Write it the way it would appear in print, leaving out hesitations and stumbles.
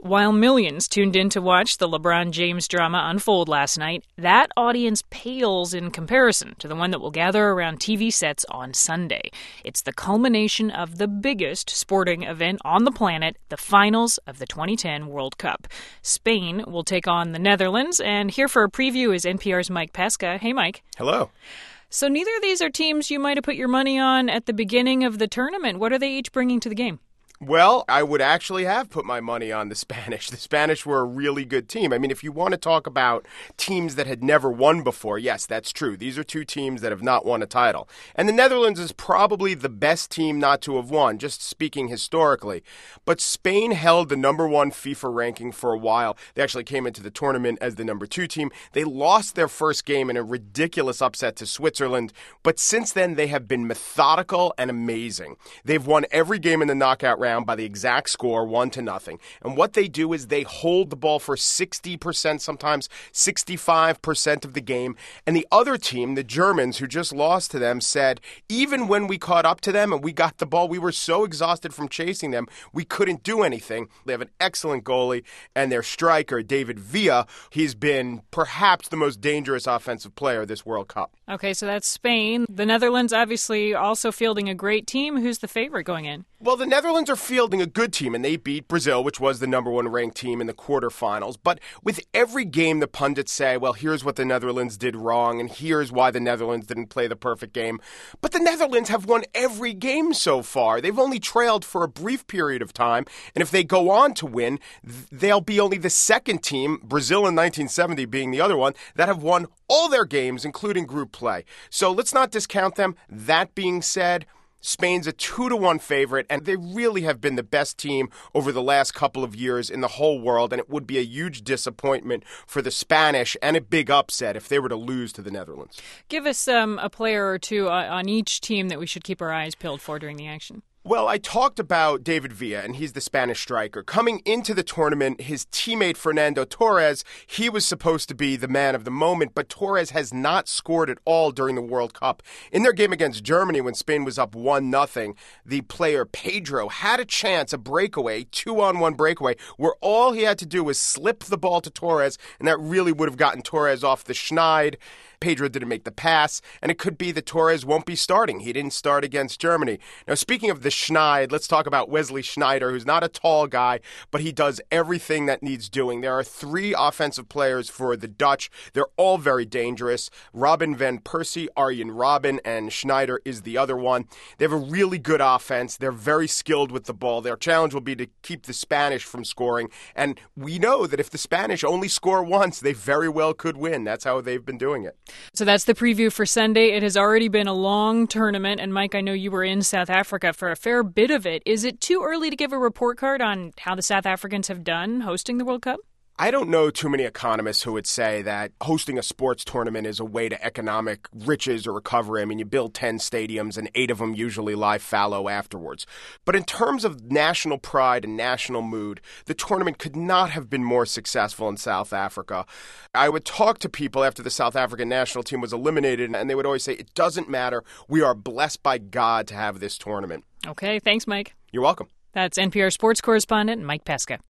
While millions tuned in to watch the LeBron James drama unfold last night, that audience pales in comparison to the one that will gather around TV sets on Sunday. It's the culmination of the biggest sporting event on the planet, the finals of the 2010 World Cup. Spain will take on the Netherlands, and here for a preview is NPR's Mike Pesca. Hey, Mike. Hello. So neither of these are teams you might have put your money on at the beginning of the tournament. What are they each bringing to the game? Well, I would actually have put my money on the Spanish. The Spanish were a really good team. I mean, if you want to talk about teams that had never won before, yes, that's true. These are two teams that have not won a title. And the Netherlands is probably the best team not to have won, just speaking historically. But Spain held the number one FIFA ranking for a while. They actually came into the tournament as the number 2 team. They lost their first game in a ridiculous upset to Switzerland. But since then, they have been methodical and amazing. They've won every game in the knockout round by the exact score, 1-0. And what they do is they hold the ball for 60%, sometimes 65% of the game. And the other team, the Germans, who just lost to them, said, even when we caught up to them and we got the ball, we were so exhausted from chasing them, we couldn't do anything. They have an excellent goalie, and their striker, David Villa, he's been perhaps the most dangerous offensive player this World Cup. Okay, so that's Spain. The Netherlands obviously also fielding a great team. Who's the favorite going in? Well, the Netherlands are fielding a good team, and they beat Brazil, which was the number 1 ranked team in the quarterfinals. But with every game, the pundits say, well, here's what the Netherlands did wrong, and here's why the Netherlands didn't play the perfect game. But the Netherlands have won every game so far. They've only trailed for a brief period of time, and if they go on to win, they'll be only the second team, Brazil in 1970 being the other one, that have won all their games, including group play. So let's not discount them. That being said, Spain's a 2-1 favorite, and they really have been the best team over the last couple of years in the whole world, and it would be a huge disappointment for the Spanish and a big upset if they were to lose to the Netherlands. Give us a player or two on each team that we should keep our eyes peeled for during the action. Well, I talked about David Villa, and he's the Spanish striker. Coming into the tournament, his teammate Fernando Torres, he was supposed to be the man of the moment, but Torres has not scored at all during the World Cup. In their game against Germany, when Spain was up 1-0, the player Pedro had a chance, a breakaway, 2-on-1 breakaway, where all he had to do was slip the ball to Torres, and that really would have gotten Torres off the schneid. Pedro didn't make the pass, and it could be that Torres won't be starting. He didn't start against Germany. Now, speaking of the schneid, let's talk about Wesley Sneijder, who's not a tall guy, but he does everything that needs doing. There are 3 offensive players for the Dutch. They're all very dangerous. Robin van Persie, Arjen Robben, and Sneijder is the other one. They have a really good offense. They're very skilled with the ball. Their challenge will be to keep the Spanish from scoring, and we know that if the Spanish only score once, they very well could win. That's how they've been doing it. So that's the preview for Sunday. It has already been a long tournament, and Mike, I know you were in South Africa for a fair bit of it. Is it too early to give a report card on how the South Africans have done hosting the World Cup? I don't know too many economists who would say that hosting a sports tournament is a way to economic riches or recovery. I mean, you build 10 stadiums and 8 of them usually lie fallow afterwards. But in terms of national pride and national mood, the tournament could not have been more successful in South Africa. I would talk to people after the South African national team was eliminated, and they would always say, it doesn't matter. We are blessed by God to have this tournament. Okay, thanks, Mike. You're welcome. That's NPR sports correspondent Mike Pesca.